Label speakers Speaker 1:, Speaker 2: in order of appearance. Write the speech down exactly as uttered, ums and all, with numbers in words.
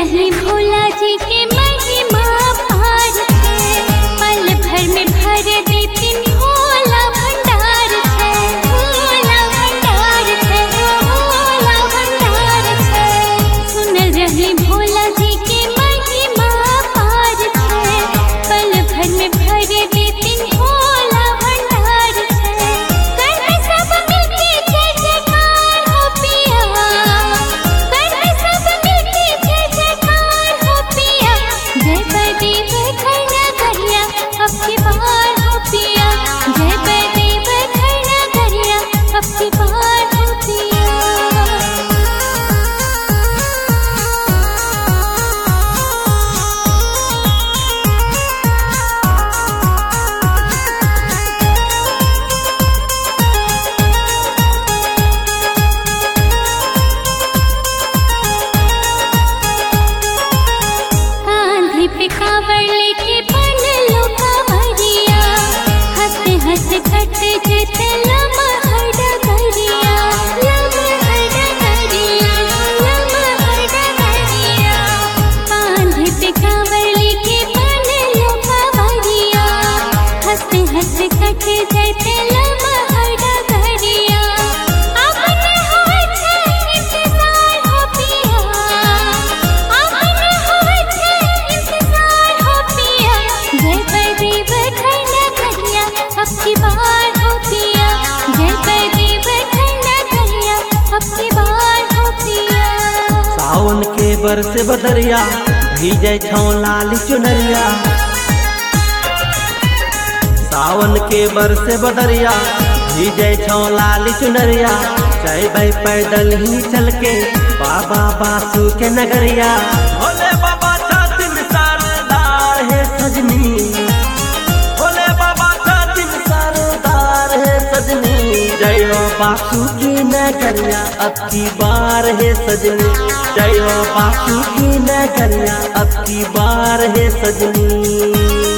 Speaker 1: रही भोला जी के महिमा पार है, पल भर में भर देती भोला भंडार है, भोला भंडार है, भोला भंडार है। सुन रही भोला जी के महिमा पार है, पल भर में भर देती भोला भंडार है। कर सब मिलके जय जयकार हो पिया, कर सब मिलके जय जयकार हो पिया। जय बलदेव खरना करिया अब की बार हो पिया, जय बलदेव खरना करिया अब की बार हो पिया। कांधे पे कावड़ लेके बन लो कांवरिया, हंसते हंसते कट जेते लमहर डगरिया, लमहर डगरिया, लमहर डगरिया। कांधे पे कावड़ लेके बन लो कांवरिया, हंसते हंसते कट जेते लमहर डगरिया। अब न होत इंतजार हो पिया, अब न होत इंतजार हो पिया। जय बलदेव खरना करिया अब की बार हो पिया, जय बलदेव खरना करिया अब की बार हो पिया।
Speaker 2: सावन के बरस बदरिया भीजे छौ लाल चुनरिया, सावन के बरस बदरिया भीजे छौ लाल चुनरिया। चल भाई पैदल ही चल के बाबा बासु के नगरिया। भोले बाबा छातिन सरदार है सजनी, भोले बाबा छातिन सरदार है सजनी। जय हो बासु की नगरिया अब की बार है सजनी, जय हो बासु की नगरिया अब की बार है सजनी।